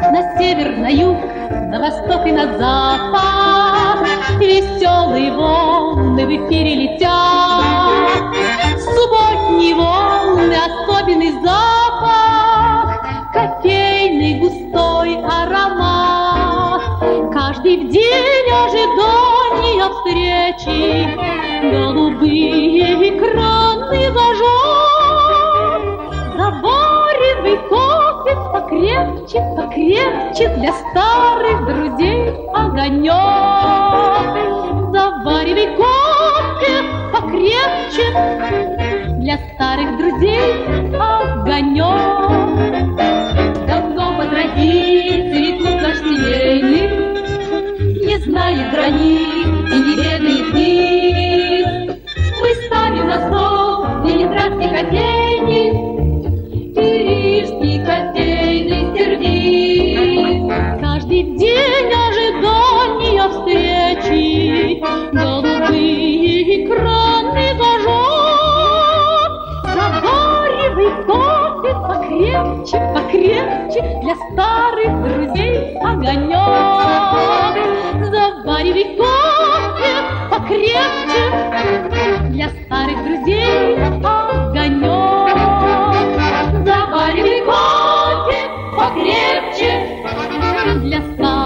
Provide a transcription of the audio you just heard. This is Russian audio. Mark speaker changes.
Speaker 1: На север, на юг, на восток и на запад веселые волны в эфире летят. Субботние волны, особенный запах, кофейный густой аромат. Каждый в день ожидания встречи голубые экраны зажжет. Заваривай кофе покрепче, покрепче, для старых друзей огонек. Заваривай кофе покрепче, для старых друзей огонек. Давно по традиции клуб наш семейный не знает границ и не ведает низ. Мы ставим на стол ленинградский кофейник и рижский кофейный сервиз. Каждый день ожидания встречи голубые экраны зажжет. Заваривай кофе покрепче, покрепче, для старых друзей огонек. Заваривай кофе покрепче, для старых друзей огонек. Заваривай кофе покрепче, для старых